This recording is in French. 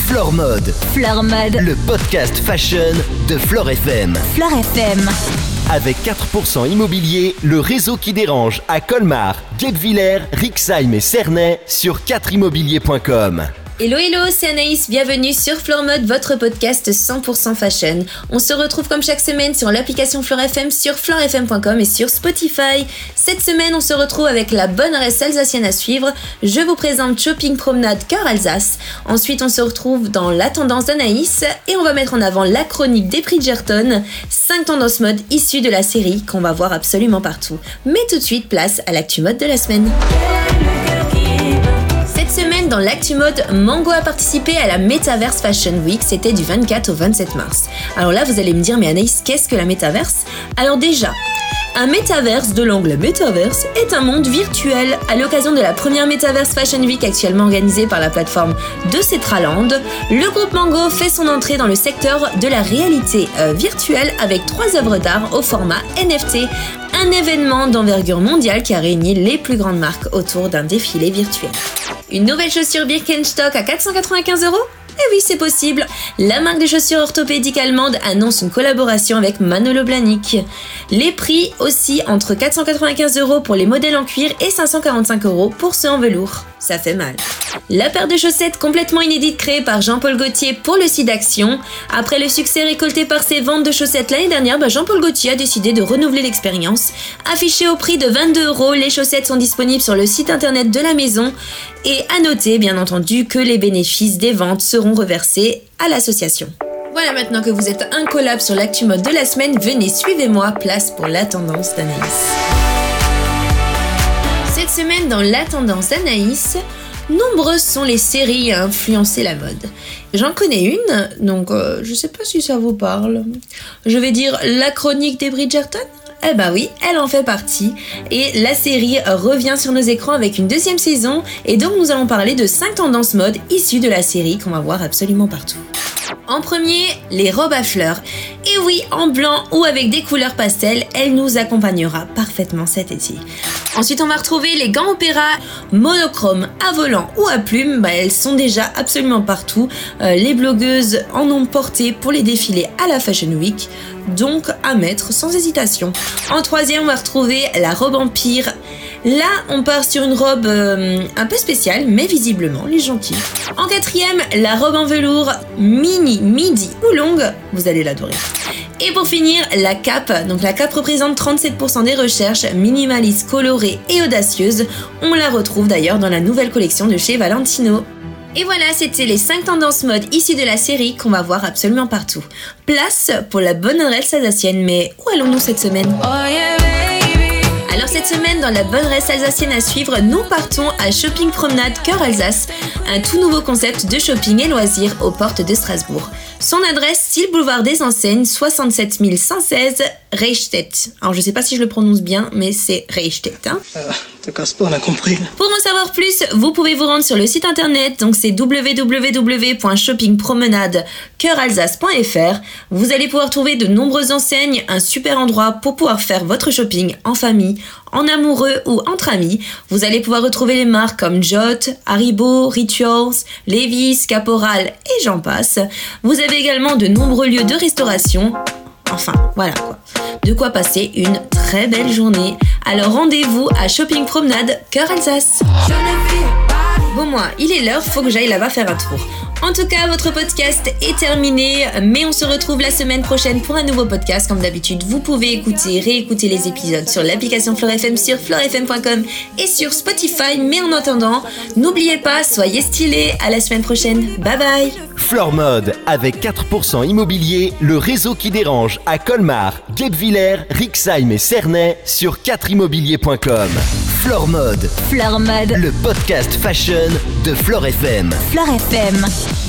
Flore Mode. Flore Mode. Le podcast fashion de Flore FM. Flore FM. Avec 4% immobilier, le réseau qui dérange à Colmar, Guebwiller, Rixheim et Cernay sur 4immobilier.com. Hello, c'est Anaïs, bienvenue sur Flore Mode, votre podcast 100% fashion. On se retrouve comme chaque semaine sur l'application Flore FM, sur florefm.com et sur Spotify. Cette semaine, on se retrouve avec la bonne adresse alsacienne à suivre. Je vous présente Shopping Promenade Cœur Alsace. Ensuite, on se retrouve dans la tendance d'Anaïs et on va mettre en avant la chronique des Bridgerton, 5 tendances mode issues de la série qu'on va voir absolument partout. Mais tout de suite, place à l'actu mode de la semaine. Cette semaine, dans l'actu mode, Mango a participé à la Metaverse Fashion Week, c'était du 24 au 27 mars. Alors là, vous allez me dire, mais Anaïs, qu'est-ce que la Metaverse ? Alors déjà, un Metaverse, de l'anglais Metaverse, est un monde virtuel. À l'occasion de la première Metaverse Fashion Week actuellement organisée par la plateforme Decentraland, le groupe Mango fait son entrée dans le secteur de la réalité virtuelle avec 3 œuvres d'art au format NFT. Un événement d'envergure mondiale qui a réuni les plus grandes marques autour d'un défilé virtuel. Une nouvelle chaussure Birkenstock à 495 €? Eh oui, c'est possible. La marque de chaussures orthopédiques allemande annonce une collaboration avec Manolo Blahnik. Les prix aussi entre 495 € pour les modèles en cuir et 545 € pour ceux en velours. Ça fait mal. La paire de chaussettes complètement inédite créée par Jean-Paul Gaultier pour le site Action. Après le succès récolté par ses ventes de chaussettes l'année dernière, Jean-Paul Gaultier a décidé de renouveler l'expérience. Affichées au prix de 22 €, les chaussettes sont disponibles sur le site internet de la maison. Et à noter, bien entendu, que les bénéfices des ventes seront reversés à l'association. Voilà, maintenant que vous êtes incollable sur l'actu mode de la semaine, venez, suivez-moi, place pour la tendance d'Anaïs. Cette semaine, dans la tendance d'Anaïs, nombreuses sont les séries à influencer la mode. J'en connais une, donc je sais pas si ça vous parle. Je vais dire la chronique des Bridgerton ? Eh ben oui, elle en fait partie. Et la série revient sur nos écrans avec une 2e saison. Et donc nous allons parler de 5 tendances mode issues de la série qu'on va voir absolument partout. En premier, les robes à fleurs. Et oui, en blanc ou avec des couleurs pastel, elle nous accompagnera parfaitement cet été. Ensuite, on va retrouver les gants opéra monochromes à volant ou à plumes. Elles sont déjà absolument partout. Les blogueuses en ont porté pour les défilés à la Fashion Week. Donc à mettre sans hésitation. En 3e, on va retrouver la robe empire. Là, on part sur une robe un peu spéciale, mais visiblement, les gens kiffent. En 4e, la robe en velours mini, midi ou longue. Vous allez l'adorer. Et pour finir, la cape. Donc la cape représente 37% des recherches, minimaliste, colorée et audacieuse. On la retrouve d'ailleurs dans la nouvelle collection de chez Valentino. Et voilà, c'était les 5 tendances mode issues de la série qu'on va voir absolument partout. Place pour la bonne adresse alsacienne, mais où allons-nous cette semaine ? Alors cette semaine, dans la bonne adresse alsacienne à suivre, nous partons à Shopping Promenade Cœur Alsace, un tout nouveau concept de shopping et loisirs aux portes de Strasbourg. Son adresse, style boulevard des Enseignes, 67 116 Reichstedt. Alors je sais pas si je le prononce bien, mais c'est Reichstedt. Te casse pas, on a compris. Pour en savoir plus, vous pouvez vous rendre sur le site internet, donc c'est www.shoppingpromenadecoeuralsace.fr. Vous allez pouvoir trouver de nombreuses enseignes, un super endroit pour pouvoir faire votre shopping en famille, en amoureux ou entre amis. Vous allez pouvoir retrouver les marques comme Jot, Haribo, Rituals, Levi's, Caporal et j'en passe. Vous avez également de nombreux lieux de restauration. Enfin, voilà quoi. De quoi passer une très belle journée. Alors rendez-vous à Shopping Promenade Cœur Alsace. Bon moi, il est l'heure, faut que j'aille là-bas faire un tour. En tout cas, votre podcast est terminé, mais on se retrouve la semaine prochaine pour un nouveau podcast. Comme d'habitude, vous pouvez écouter, réécouter les épisodes sur l'application Flore FM, sur florefm.com et sur Spotify. Mais en attendant, n'oubliez pas, soyez stylés. À la semaine prochaine. Bye bye. Flore Mode, avec 4% immobilier, le réseau qui dérange à Colmar, Guebwiller, Rixheim et Cernay sur 4immobilier.com. Flore Mode. Flore Mode. Le podcast fashion de Flore FM. Flore FM.